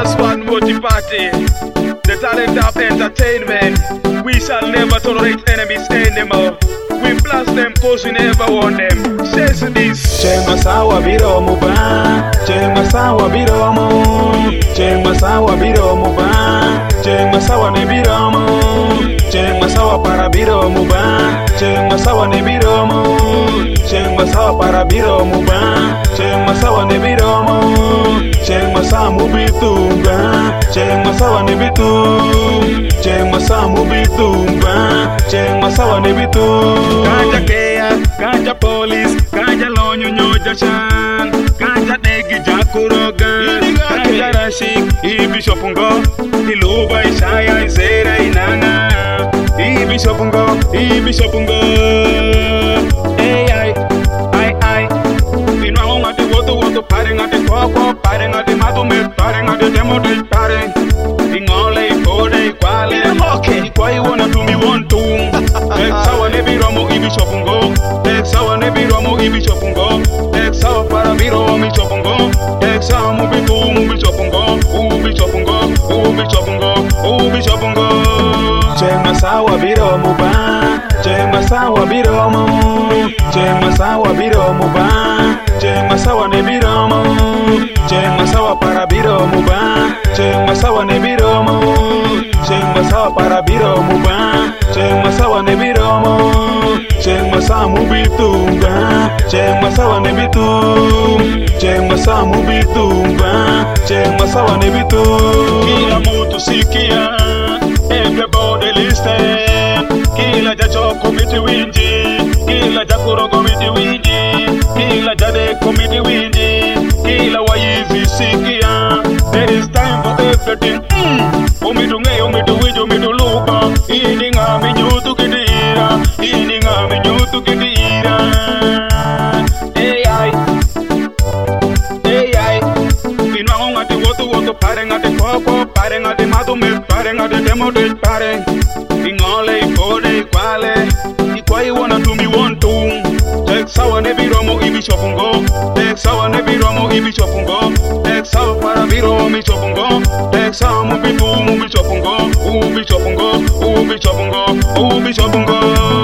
just one multi-party, the talent of entertainment. We shall never tolerate enemies anymore. We blast them cause we never want them. Says this. Chema sawa biromo ba, chema sawa biromo, chema sawa biromo ba, chema sawa ne biromo, chema sawa para biromo ba, chema sawa ne biromo, chema sawa para biromo ba, chema sawa ne biromo, chema samu bitunga, chema sawa ne bitung, chema samu bitunga, chema sawa ne bitung. Ganja kea, ganja police, ganja lonyo nyoja chan, ganja negi jakuroga, ganja rashik, ibishopungo, iluba ishaya izera inanga, ibishopungo, ibishopungo. Ay, ay, ay, inwa ngati woto, pare ngati koko, pare ngati matume, pare ngati demote, pare, ingole, ikode, ikwale, kwa iwana tumi wontu. Sawa ne biromo ibichopungo, sawa ne biromo ibichopungo, sawa para biromo ibichopungo, sawa mubichopungo, ubichopungo. Chema sawa biromo ba, chema sawa biromo, chema sawa biromo ba, chema sawa ne biromo, chema sawa para biromo ba, chema sawa ne biromo, chema sawa para biromo ba, chema sawa ne biromo, chema samu bitunga, chema sawa ne bitung, chema samu bitunga, chema sawa ne bitung. Kila mutu sikia, everybody listen. Kila jacho komiti winji, kila jakuro komiti winji, kila jade komiti winji, kila wayizi sikia. There is time for everything. Umidunge, umiduwiji, umiduluba, ininga minyutu kidira, ininga minyutu kidira. Ay, inwa ngati woto, pare ngati koko, pare ngati matume, pare ngati demote, pare, ingole, ikode, ikwale, ikwa iwana tumi wontu. Sawa ne biromo ibichopungo, sawa ne biromo ibichopungo, sawa para biromo ibichopungo, sawa mubichopungo, ubichopungo.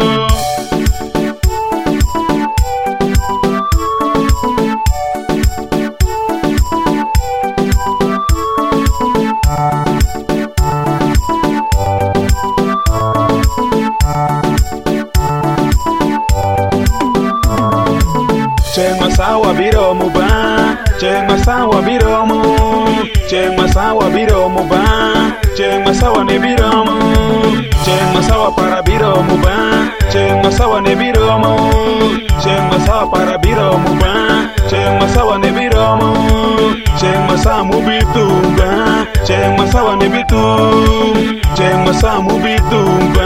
Chema sawa biromo ba, chema sawa biromo, chema sawa biromo ba, chema sawa ne biromo, chema sawa para biromo ba, chema sawa ne biromo, chema sawa para biromo ba, chema sawa ne biromo, chema samu bitunga, chema sawa ne bitung, chema samu bitunga.